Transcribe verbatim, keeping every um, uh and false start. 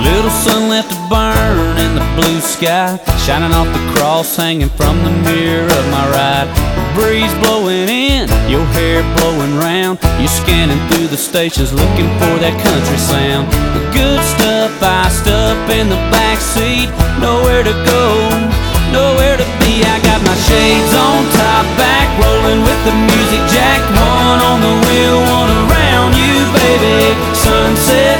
Little sun left to burn in the blue sky, shining off the cross hanging from the mirror of my ride. The breeze blowing in, your hair blowing round. You scanning through the stations looking for that country sound. The good stuff iced up in the back seat. Nowhere to go, nowhere to be. I got my shades on, top back, rolling with the music jack. One on the wheel, one around you, baby. Sunset